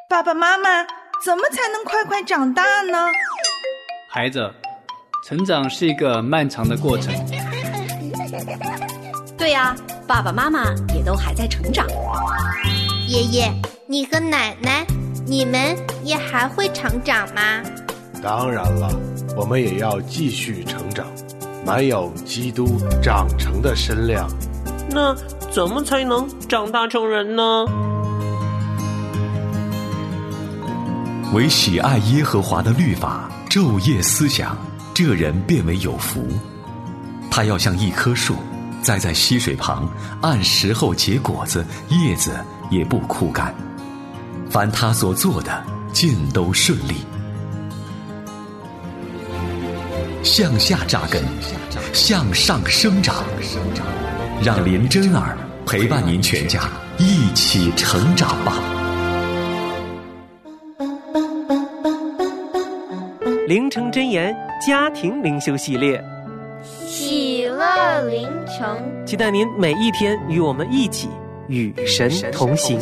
爸爸妈妈，怎么才能快快长大呢？ 孩子，成长是一个漫长的过程。 对呀，爸爸妈妈也都还在成长。 爷爷，你和奶奶，你们也还会成长吗？ 当然了，我们也要继续成长，满有基督长成的身量。 那怎么才能长大成人呢？ 唯喜爱耶和华的律法，昼夜思想，这人便为有福。他要像一棵树，栽在溪水旁，按时候结果子，叶子也不枯干。凡他所做的，尽都顺利。向下扎根，向上生长，让林真儿陪伴您全家一起成长吧。 灵城真言家庭灵修系列， 喜乐灵城， 期待您每一天与我们一起与神同行。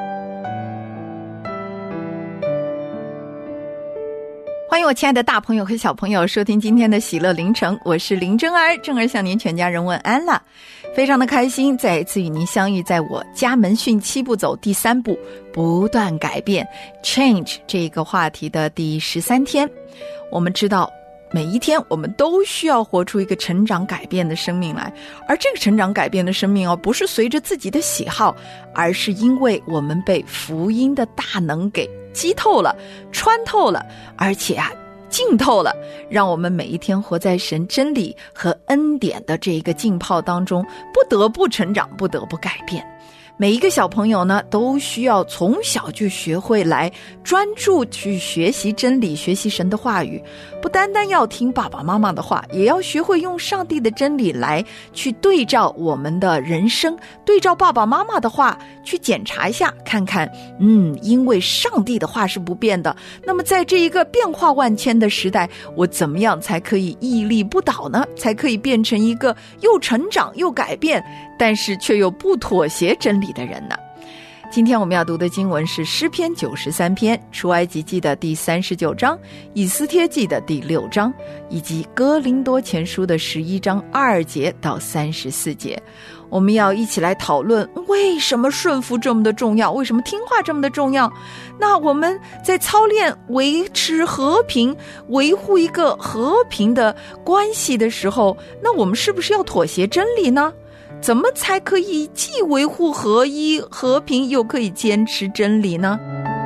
欢迎我亲爱的大朋友和小朋友收听今天的喜乐灵城，我是林真儿，正儿向您全家人问安了。非常的开心再一次与您相遇，在我家门训7步走第3步不断改变 Change 这个话题的第13天。我们知道每一天我们都需要活出一个成长改变的生命来，而这个成长改变的生命不是随着自己的喜好，而是因为我们被福音的大能给击透了，穿透了，而且浸透了，让我们每一天活在神真理和恩典的这个浸泡当中，不得不成长，不得不改变。每一个小朋友呢，都需要从小就学会来专注去学习真理，学习神的话语，不单单要听爸爸妈妈的话，也要学会用上帝的真理来去对照我们的人生，对照爸爸妈妈的话去检查一下，看看因为上帝的话是不变的，那么在这一个变化万千的时代，我怎么样才可以屹立不倒呢？才可以变成一个又成长又改变，但是却又不妥协真理的人呢？今天我们要读的经文是诗篇93篇、出埃及记的第39章、以斯帖记的第6章，以及哥林多前书的11章2节到34节。我们要一起来讨论为什么顺服这么的重要，为什么听话这么的重要。那我们在操练维持和平，维护一个和平的关系的时候，那我们是不是要妥协真理呢？怎么才可以既维护合一和平，又可以坚持真理呢？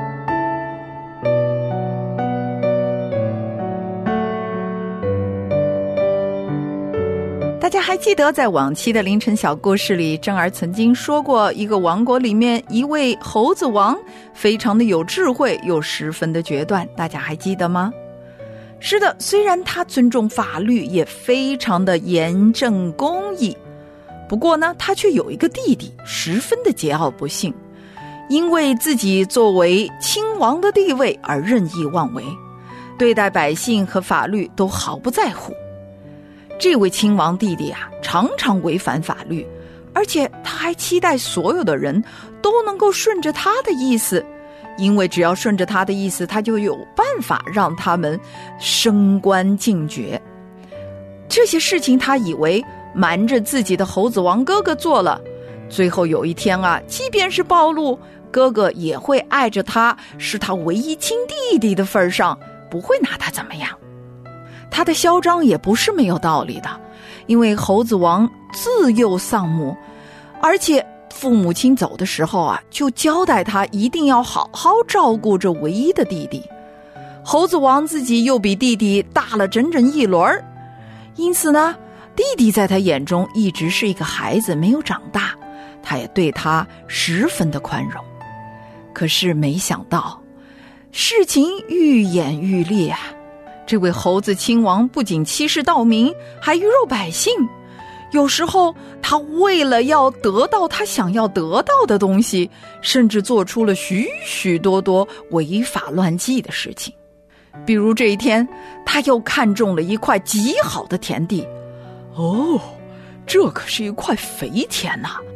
大家还记得在往期的凌晨小故事里，真儿曾经说过一个王国里面一位猴子王，非常的有智慧又十分的决断，大家还记得吗？是的，虽然他尊重法律，也非常的严正公义，不过呢，他却有一个弟弟，十分的桀骜不驯，因为自己作为亲王的地位而任意妄为，对待百姓和法律都毫不在乎。这位亲王弟弟常常违反法律，而且他还期待所有的人都能够顺着他的意思，因为只要顺着他的意思，他就有办法让他们升官进爵。这些事情他以为瞒着自己的猴子王哥哥做了，最后有一天即便是暴露，哥哥也会爱着他，是他唯一亲弟弟的份上，不会拿他怎么样。他的嚣张也不是没有道理的，因为猴子王自幼丧母，而且父母亲走的时候就交代他一定要好好照顾这唯一的弟弟。猴子王自己又比弟弟大了整整一轮，因此呢，弟弟在他眼中一直是一个孩子，没有长大，他也对他十分的宽容。可是没想到事情愈演愈烈这位猴子亲王不仅欺世盗名，还鱼肉百姓。有时候他为了要得到他想要得到的东西，甚至做出了许许多多违法乱纪的事情。比如这一天，他又看中了一块极好的田地。这可是一块肥田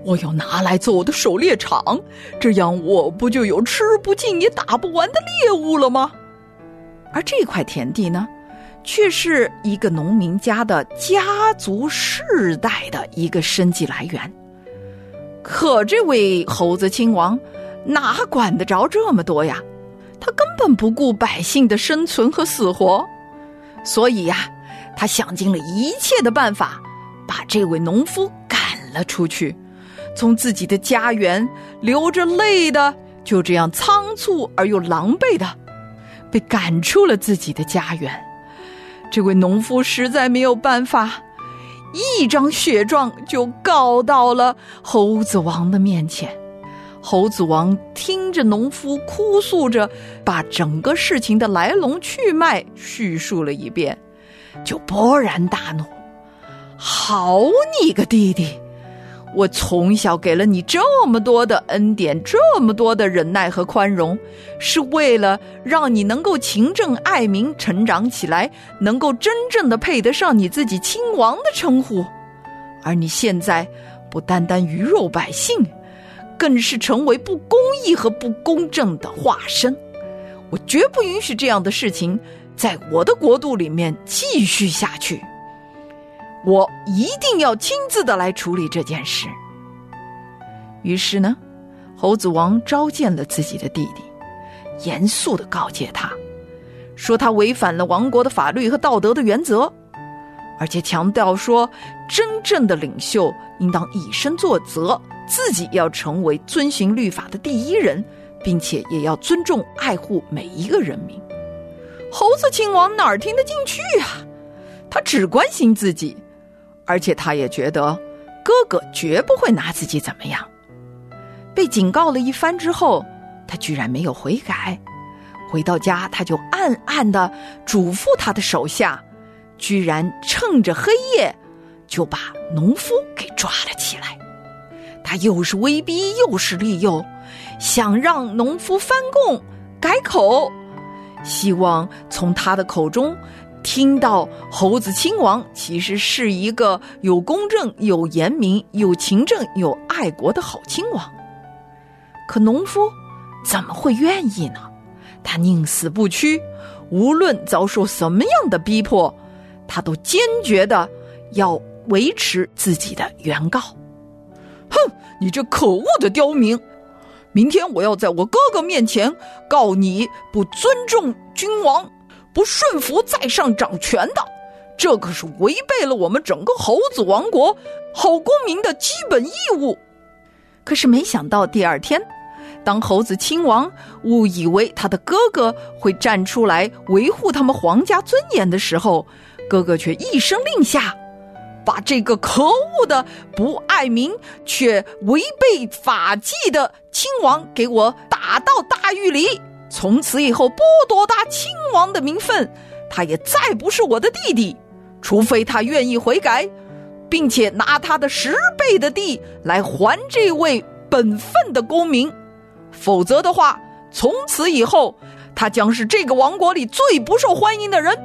我要拿来做我的狩猎场，这样我不就有吃不尽也打不完的猎物了吗？而这块田地呢，却是一个农民家的家族世代的一个生计来源。可这位猴子亲王哪管得着这么多呀？他根本不顾百姓的生存和死活，所以呀，他想尽了一切的办法，把这位农夫赶了出去，从自己的家园流着泪的，就这样仓促而又狼狈的被赶出了自己的家园。这位农夫实在没有办法，一张血状就告到了猴子王的面前。猴子王听着农夫哭诉着，把整个事情的来龙去脉叙述了一遍，就勃然大怒。好你个弟弟，我从小给了你这么多的恩典，这么多的忍耐和宽容，是为了让你能够勤政爱民，成长起来，能够真正的配得上你自己亲王的称呼。而你现在不单单鱼肉百姓，更是成为不公义和不公正的化身。我绝不允许这样的事情在我的国度里面继续下去，我一定要亲自的来处理这件事。于是呢，猴子王召见了自己的弟弟，严肃地告诫他，说他违反了王国的法律和道德的原则，而且强调说，真正的领袖应当以身作则，自己要成为遵循律法的第一人，并且也要尊重爱护每一个人民。猴子亲王哪儿听得进去啊？他只关心自己，而且他也觉得哥哥绝不会拿自己怎么样。被警告了一番之后，他居然没有悔改。回到家，他就暗暗地嘱咐他的手下，居然趁着黑夜就把农夫给抓了起来。他又是威逼又是利诱，想让农夫翻供改口，希望从他的口中听到猴子亲王其实是一个有公正、有严明、有勤政、有爱国的好亲王。可农夫怎么会愿意呢？他宁死不屈，无论遭受什么样的逼迫，他都坚决的要维持自己的原告。哼，你这可恶的刁民！明天我要在我哥哥面前告你不尊重君王，不顺服在上掌权的，这可是违背了我们整个猴子王国好公民的基本义务。可是没想到第二天，当猴子亲王误以为他的哥哥会站出来维护他们皇家尊严的时候，哥哥却一声令下，把这个可恶的不爱民却违背法纪的亲王给我打到大狱里。从此以后剥夺他亲王的名分，他也再不是我的弟弟，除非他愿意悔改，并且拿他的10倍的地来还这位本分的公民，否则的话，从此以后他将是这个王国里最不受欢迎的人。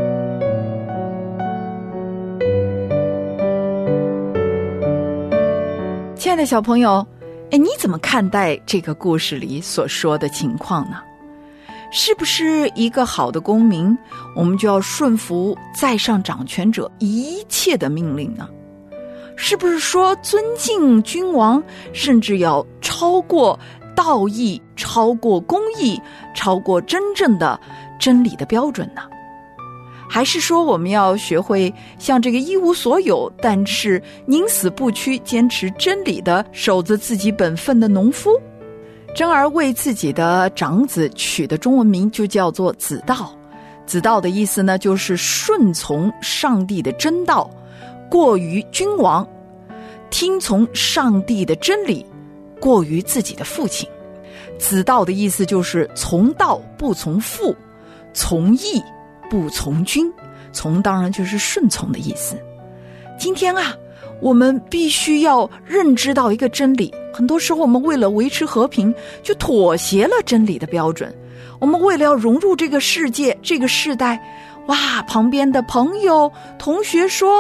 亲爱的小朋友，你怎么看待这个故事里所说的情况呢？是不是一个好的公民，我们就要顺服在上掌权者一切的命令呢？是不是说尊敬君王，甚至要超过道义，超过公义，超过真正的真理的标准呢？还是说我们要学会像这个一无所有，但是宁死不屈，坚持真理的，守着自己本分的农夫？真儿为自己的长子取的中文名就叫做子道。子道的意思呢，就是顺从上帝的真道，过于君王，听从上帝的真理，过于自己的父亲。子道的意思就是从道不从父，从义不从君。从当然就是顺从的意思。今天啊，我们必须要认知到一个真理，很多时候我们为了维持和平，就妥协了真理的标准。我们为了要融入这个世界，这个世代，哇，旁边的朋友同学说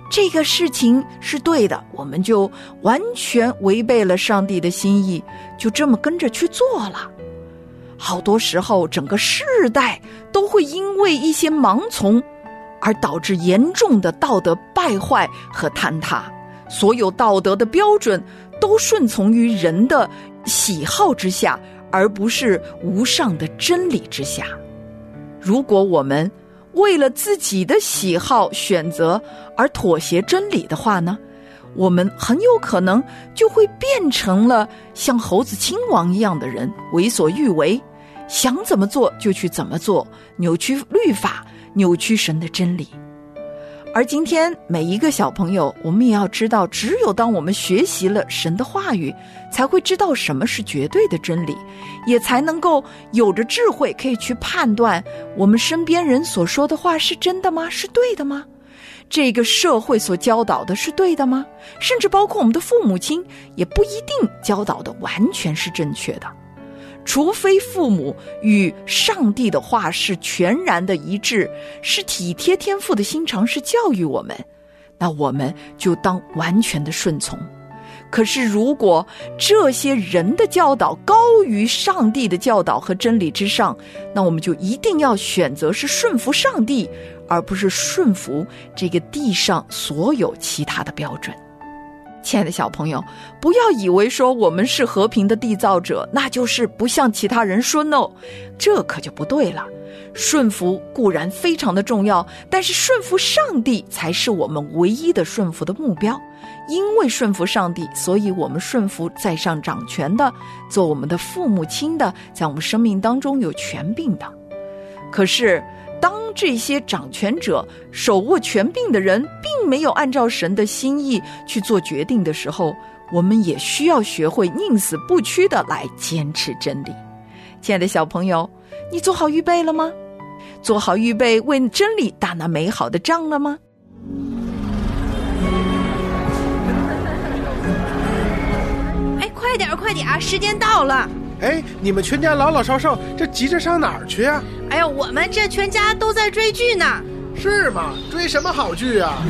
这个事情是对的，我们就完全违背了上帝的心意，就这么跟着去做了。好多时候整个世代都会因为一些盲从而导致严重的道德败坏和坍塌，所有道德的标准都顺从于人的喜好之下，而不是无上的真理之下。如果我们为了自己的喜好选择而妥协真理的话呢，我们很有可能就会变成了像猴子亲王一样的人，为所欲为，想怎么做就去怎么做，扭曲律法，扭曲神的真理。而今天每一个小朋友，我们也要知道，只有当我们学习了神的话语，才会知道什么是绝对的真理，也才能够有着智慧可以去判断我们身边人所说的话是真的吗？是对的吗？这个社会所教导的是对的吗？甚至包括我们的父母亲也不一定教导的完全是正确的。除非父母与上帝的话是全然的一致，是体贴天父的心肠，是教育我们，那我们就当完全的顺从。可是如果这些人的教导高于上帝的教导和真理之上，那我们就一定要选择是顺服上帝，而不是顺服这个地上所有其他的标准。亲爱的小朋友，不要以为说我们是和平的缔造者，那就是不向其他人说 no， 这可就不对了。顺服固然非常的重要，但是顺服上帝才是我们唯一的顺服的目标。因为顺服上帝，所以我们顺服在上掌权的，做我们的父母亲的，在我们生命当中有权柄的。可是当这些掌权者手握权柄的人并没有按照神的心意去做决定的时候，我们也需要学会宁死不屈的来坚持真理。亲爱的小朋友，你做好预备了吗？做好预备为真理打那美好的仗了吗？ 快点，时间到了。 哎，你们全家老老少少这急着上哪儿去啊？ 哎呀，我们这全家都在追剧呢。 是吗？追什么好剧啊？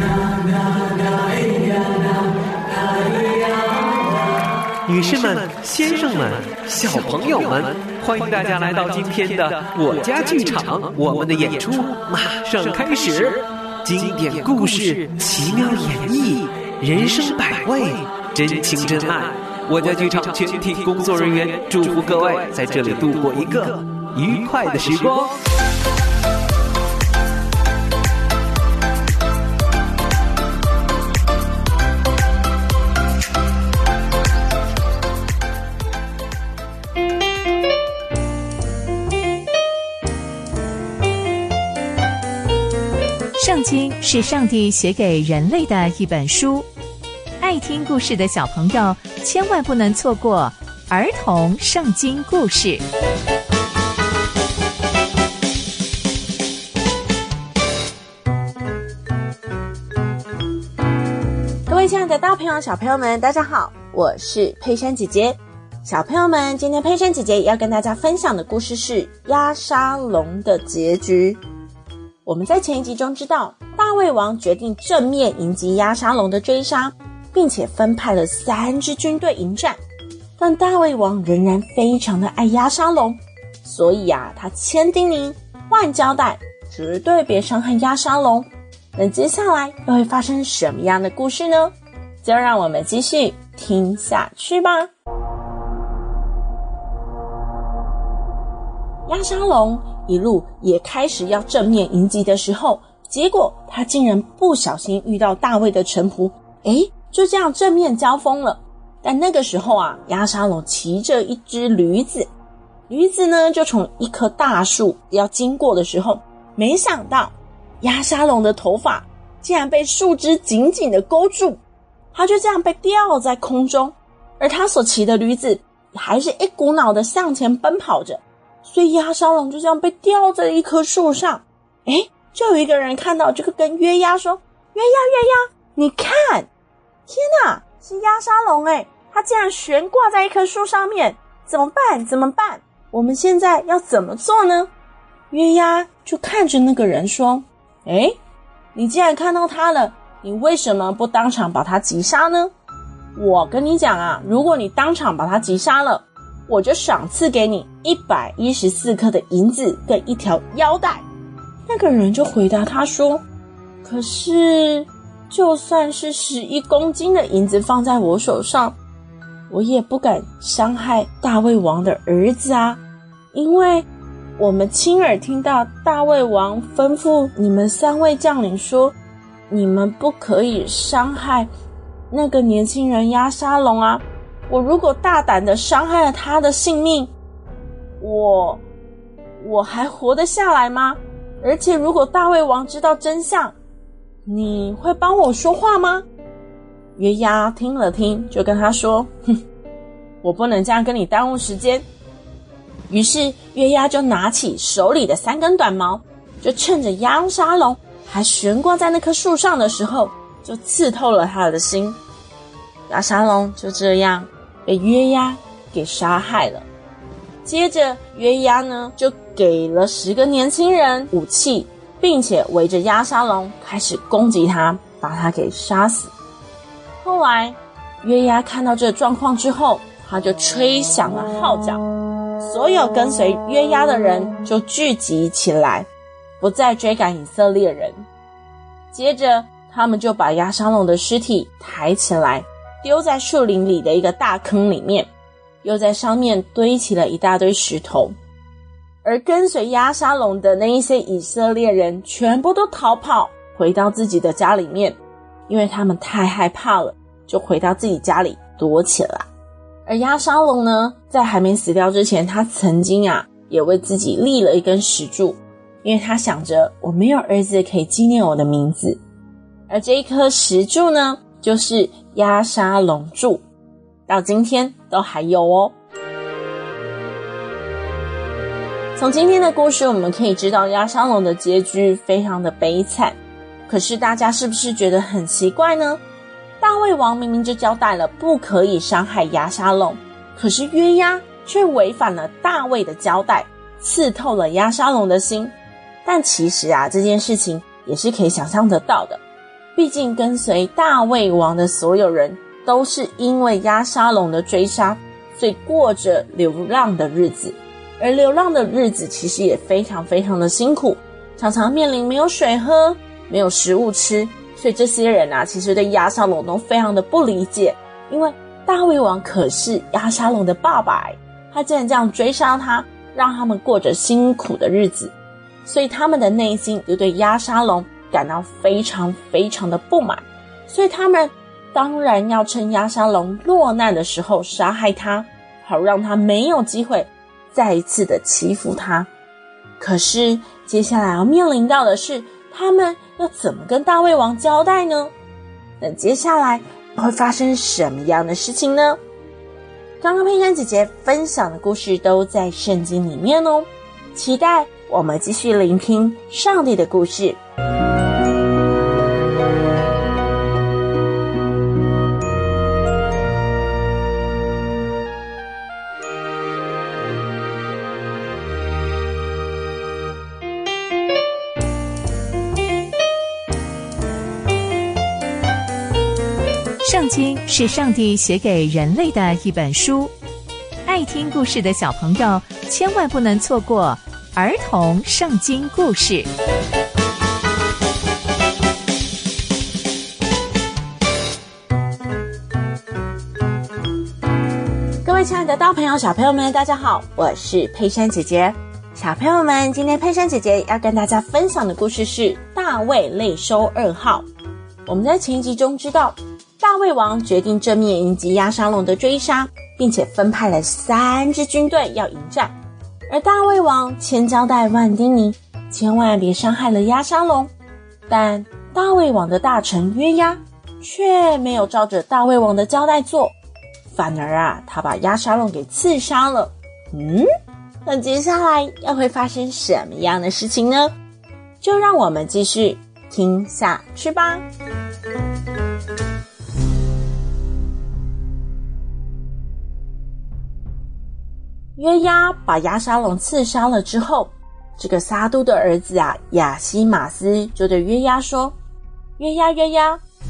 女士们、先生们、小朋友们，欢迎大家来到今天的我家剧场，我们的演出马上开始。经典故事，奇妙演绎，人生百味，真情真爱。我家剧场全体工作人员祝福各位在这里度过一个愉快的时光。 圣经是上帝写给人类的一本书，爱听故事的小朋友千万不能错过儿童圣经故事。 各位亲爱的大朋友小朋友们，大家好，我是佩珊姐姐。小朋友们，今天佩珊姐姐要跟大家分享的故事是押沙龙的结局。我们在前一集中知道，大卫王决定正面迎击押沙龙的追杀，并且分派了3支军队迎战。但大卫王仍然非常的爱押沙龙，所以他千叮咛万交代，绝对别伤害押沙龙。那接下来又会发生什么样的故事呢？就让我们继续听下去吧。押沙龙一路也开始要正面迎击的时候，结果他竟然不小心遇到大卫的臣仆，就这样正面交锋了。但那个时候押沙龙骑着一只驴子，驴子呢就从一棵大树要经过的时候，没想到押沙龙的头发竟然被树枝紧紧的勾住，他就这样被吊在空中，而他所骑的驴子还是一股脑的向前奔跑着，所以押沙龙就这样被吊在一棵树上。就有一个人看到，这个跟约押说，约押，你看，天哪，是押沙龙他竟然悬挂在一棵树上面，怎么办？我们现在要怎么做呢？约押就看着那个人说，你既然看到他了， 你为什么不当场把他击杀呢？我跟你讲啊，如果你当场把他击杀了，我就赏赐给你114克的银子跟一条腰带。那个人就回答他说，可是就算是11公斤的银子放在我手上，我也不敢伤害大卫王的儿子啊，因为我们亲耳听到大卫王吩咐你们3位将领说，你们不可以伤害那个年轻人押沙龙啊，我如果大胆的伤害了他的性命，我还活得下来吗？而且如果大卫王知道真相，你会帮我说话吗？约押听了听，就跟他说，我不能这样跟你耽误时间。于是约押就拿起手里的3根短矛，就趁着押沙龙还悬挂在那棵树上的时候，就刺透了他的心。押沙龙就这样被约押给杀害了。接着约押呢，就给了10个年轻人武器，并且围着押沙龙开始攻击他，把他给杀死。后来约押看到这状况之后，他就吹响了号角，所有跟随约押的人就聚集起来，不再追赶以色列人。接着他们就把押沙龙的尸体抬起来，丢在树林里的一个大坑里面，又在上面堆起了一大堆石头。而跟随押沙龙的那一些以色列人全部都逃跑，回到自己的家里面，因为他们太害怕了，就回到自己家里躲起来。而押沙龙呢，在还没死掉之前，他曾经也为自己立了一根石柱，因为他想着我没有儿子可以纪念我的名字。而这一颗石柱呢，就是押沙龙柱，到今天都还有哦。从今天的故事我们可以知道，押沙龙的结局非常的悲惨。可是大家是不是觉得很奇怪呢？大卫王明明就交代了不可以伤害押沙龙，可是约押却违反了大卫的交代，刺透了押沙龙的心。但其实这件事情也是可以想象得到的，毕竟跟随大卫王的所有人都是因为押沙龙的追杀，所以过着流浪的日子。而流浪的日子其实也非常非常的辛苦，常常面临没有水喝，没有食物吃，所以这些人其实对押沙龙都非常的不理解，因为大卫王可是押沙龙的爸爸，他竟然这样追杀他，让他们过着辛苦的日子，所以他们的内心就对押沙龙感到非常非常的不满，所以他们当然要趁押沙龙落难的时候杀害他，好让他没有机会再一次的欺负他。可是接下来要面临到的是，他们要怎么跟大卫王交代呢？那接下来会发生什么样的事情呢？刚刚佩珊姐姐分享的故事都在圣经里面哦，期待我们继续聆听上帝的故事。 圣经是上帝写给人类的一本书，爱听故事的小朋友千万不能错过儿童圣经故事。 各位亲爱的大朋友小朋友们，大家好，我是佩珊姐姐。小朋友们，今天佩珊姐姐要跟大家分享的故事是大卫类收2号。我们在前一集中知道，大卫王决定正面迎击押沙龙的追杀，并且分派了3支军队要迎战。而大卫王千交代万叮咛，千万别伤害了押沙龙。但大卫王的大臣约押却没有照着大卫王的交代做，反而他把押沙龙给刺杀了。那接下来又会发生什么样的事情呢？就让我们继续听下去吧。约押把押沙龙刺杀了之后，这个撒督的儿子亚西马斯就对约押说，约押，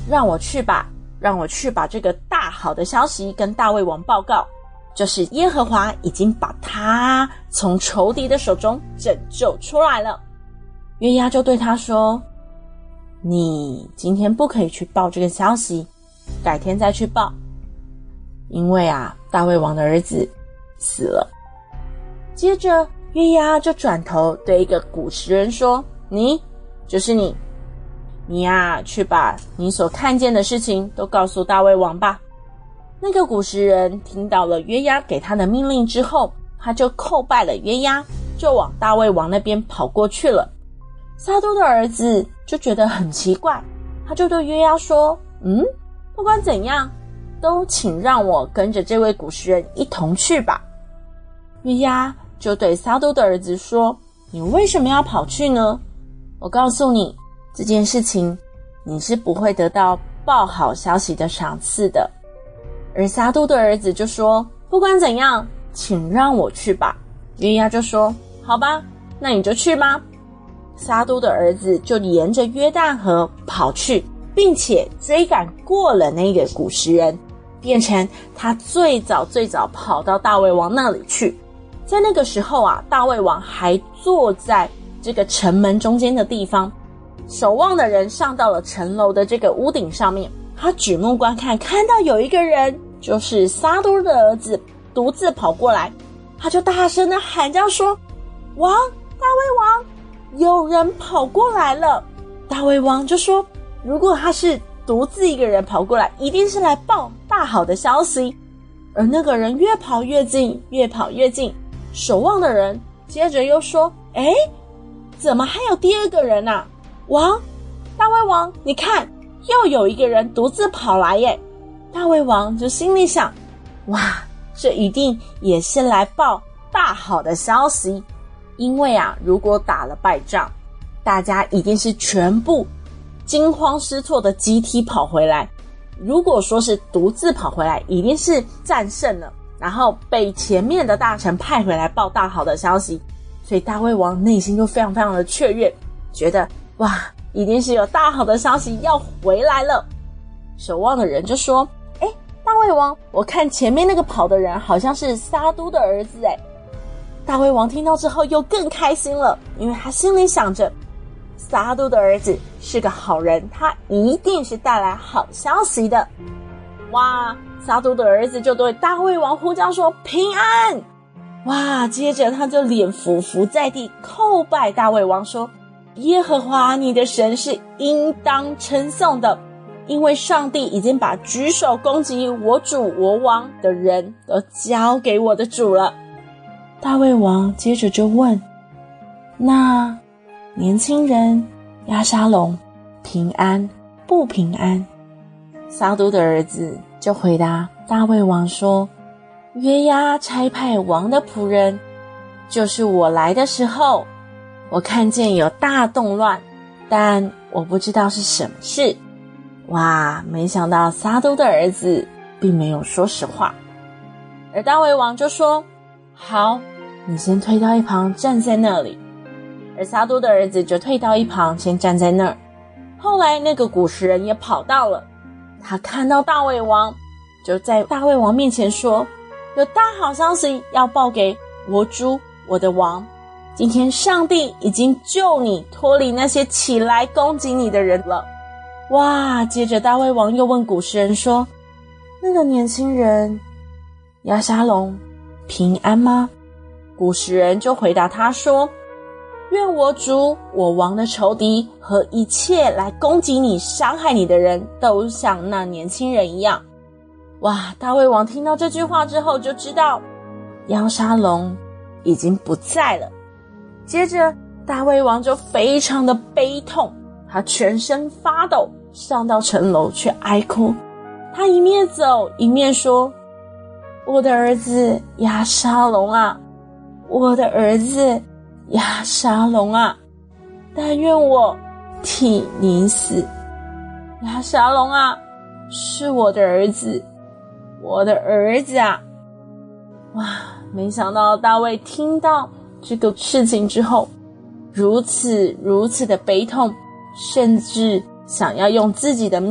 让我去吧，让我去把这个大好的消息跟大卫王报告，就是耶和华已经把他从仇敌的手中拯救出来了。约押就对他说，你今天不可以去报这个消息，改天再去报，因为大卫王的儿子死了。接着约押就转头对一个古时人说，就是你去把你所看见的事情都告诉大卫王吧。那个古时人听到了约押给他的命令之后，他就叩拜了约押，就往大卫王那边跑过去了。撒督的儿子就觉得很奇怪，他就对约押说，不管怎样，都请让我跟着这位古时人一同去吧。约押就对撒督的儿子说，你为什么要跑去呢？我告诉你，这件事情你是不会得到报好消息的赏赐的。而撒督的儿子就说，不管怎样，请让我去吧。约押就说，好吧，那你就去吧。撒督的儿子就沿着约旦河跑去，并且追赶过了那个古时人，变成他最早跑到大卫王那里去。在那个时候大卫王还坐在这个城门中间的地方，守望的人上到了城楼的这个屋顶上面，他举目观看，看到有一个人，就是撒督的儿子独自跑过来，他就大声的喊叫说，王，大卫王，有人跑过来了。大卫王就说，如果他是独自一个人跑过来，一定是来报大好的消息。而那个人越跑越近，守望的人接着又说，怎么还有第二个人啊？王，大卫王，你看，又有一个人独自跑来耶。大卫王就心里想，哇，这一定也是来报大好的消息。因为如果打了败仗，大家一定是全部惊慌失措的集体跑回来。如果说是独自跑回来，一定是战胜了，然后被前面的大臣派回来报大好的消息。所以大卫王内心就非常非常的雀跃，觉得哇，一定是有大好的消息要回来了。守望的人就说，大卫王，我看前面那个跑的人好像是撒督的儿子。大卫王听到之后又更开心了，因为他心里想着，撒督的儿子是个好人，他一定是带来好消息的。哇，撒督的儿子就对大卫王呼叫说，平安。哇，接着他就脸伏在地叩拜大卫王说，耶和华你的神是应当称颂的，因为上帝已经把举手攻击我主我王的人都交给我的主了。大卫王接着就问，那年轻人押沙龙平安不平安？撒督的儿子就回答大卫王说，约押差派王的仆人，就是我来的时候，我看见有大动乱，但我不知道是什么事。哇，没想到撒督的儿子并没有说实话。而大卫王就说，好，你先退到一旁站在那里。而撒督的儿子就退到一旁先站在那儿。后来那个古时人也跑到了，他看到大卫王，就在大卫王面前说，有大好消息要报给我主我的王，今天上帝已经救你脱离那些起来攻击你的人了。哇，接着大卫王又问古时人说，那个年轻人押沙龙平安吗？古时人就回答他说，愿我主我王的仇敌和一切来攻击你伤害你的人都像那年轻人一样。哇，大卫王听到这句话之后就知道押沙龙已经不在了。接着大卫王就非常的悲痛，他全身发抖，上到城楼去哀哭。他一面走一面说，我的儿子押沙龙啊，我的儿子押沙龙啊，但愿我替你死。押沙龙啊，是我的儿子，我的儿子啊。哇，没想到大卫听到这个事情之后，如此的悲痛，甚至想要用自己的命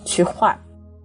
去换。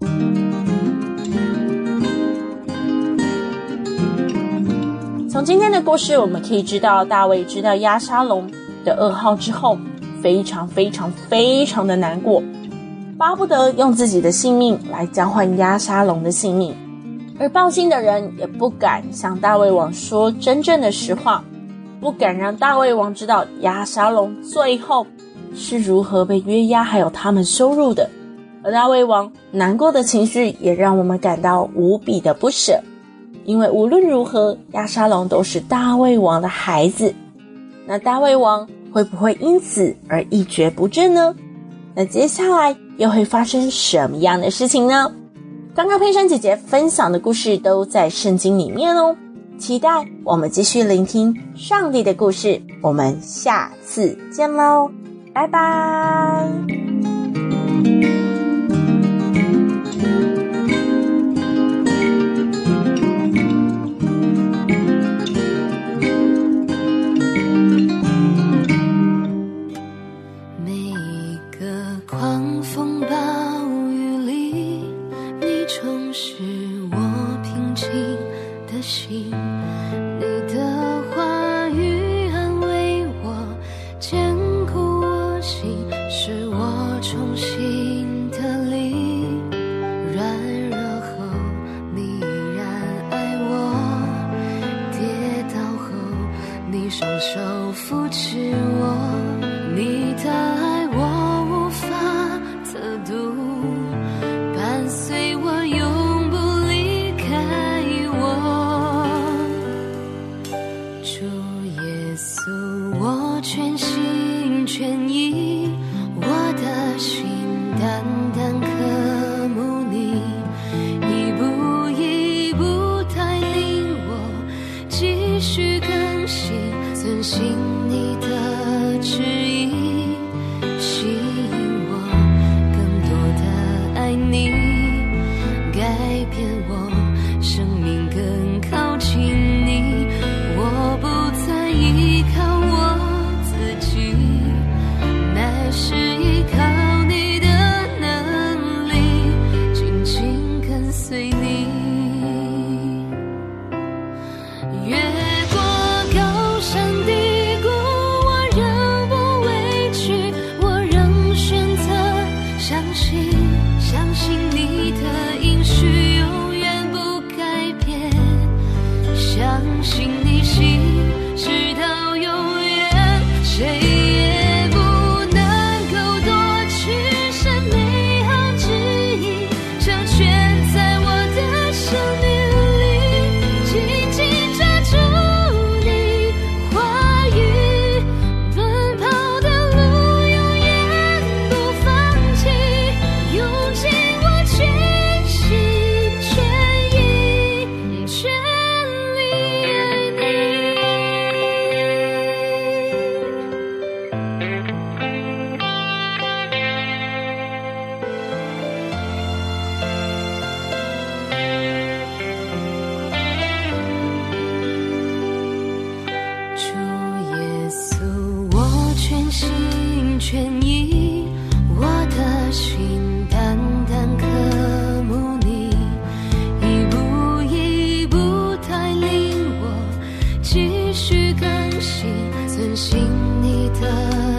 从今天的故事，我们可以知道，大卫知道押沙龙的噩耗之后，非常的难过，巴不得用自己的性命来交换押沙龙的性命。而报信的人也不敢向大卫王说真正的实话，不敢让大卫王知道押沙龙最后是如何被约押还有他们羞辱的。而大卫王难过的情绪也让我们感到无比的不舍，因为无论如何，押沙龙都是大卫王的孩子。那大卫王会不会因此而一蹶不振呢？那接下来又会发生什么样的事情呢？刚刚佩珊姐姐分享的故事都在圣经里面哦，期待我们继续聆听上帝的故事。我们下次见咯，拜拜。 继续更新，遵行你的